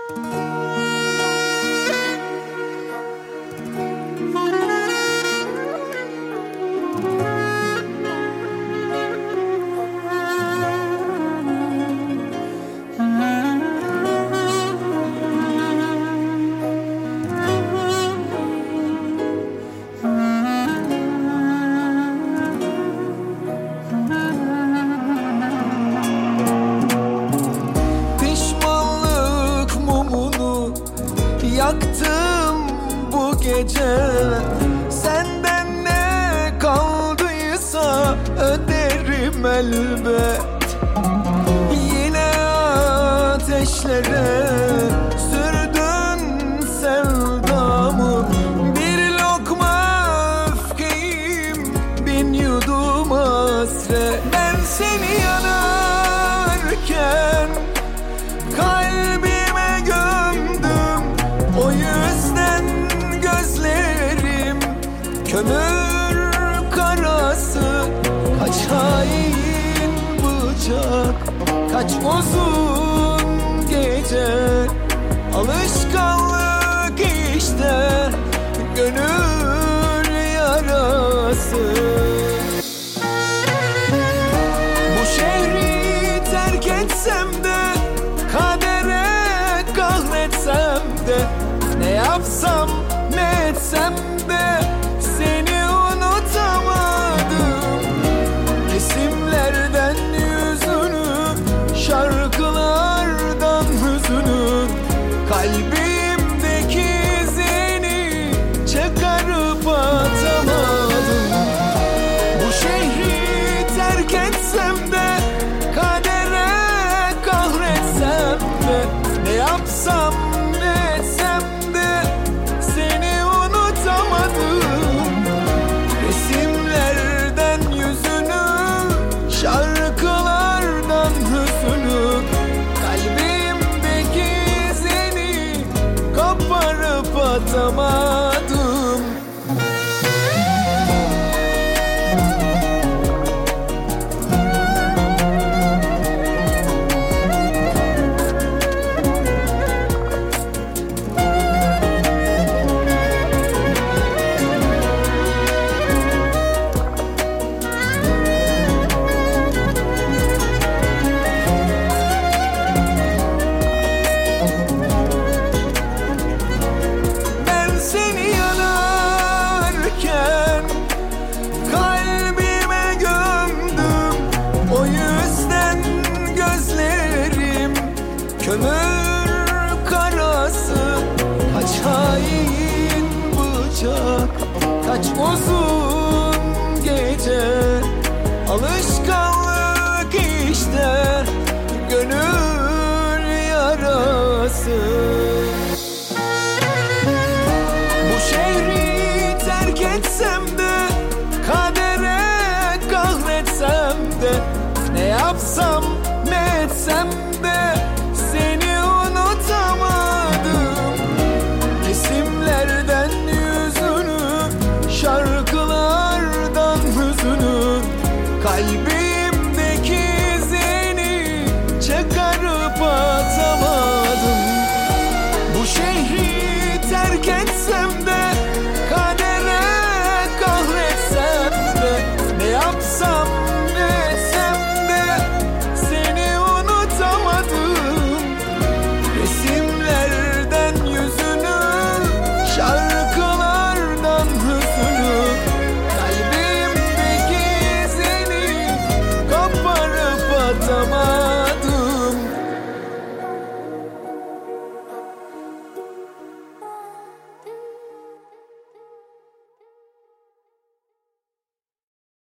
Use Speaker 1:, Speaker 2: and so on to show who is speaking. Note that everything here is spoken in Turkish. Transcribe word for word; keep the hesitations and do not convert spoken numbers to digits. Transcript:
Speaker 1: Yaktım bu gece, senden ne kaldıysa öderim elbet. Yine ateşlere sürdün sevdamı, bir lokma öfkeyim, bin yudum hasret. Ben seni yanarken kalbime gömdüm, o yüzden gözlerim kömür karası. Kaç hain bıçak, kaç uzun gece, alışkanlık işte gönül yarası. Bu şehri terk etsem de, kadere kahretsem de, ne yapsam ne etsem de seni unutamadım. Resimlerden yüzünü, şarkılardan hüzünü, kalbimdeki izini çıkarıp atamadım. Bu şehri terk etsem de, kadere kahretsem de, ne yapsam ne etsem de seni unutamadım. Resimlerden yüzünü, şarkılardan hüzünü, kalbimdeki izini koparıp atamadım. Seni yanarken kalbime gömdüm, o yüzden gözlerim kömür karası. Kaç hain bıçak, kaç uzun gece, alışkanlık